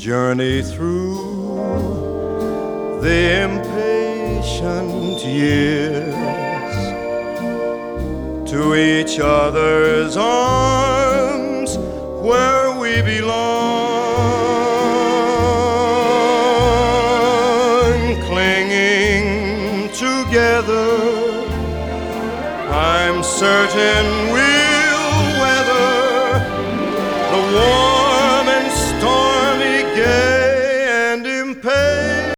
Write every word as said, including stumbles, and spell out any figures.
journey through the impatient years to each other's arms where we belong, clinging together. I'm certain we'll weather the war.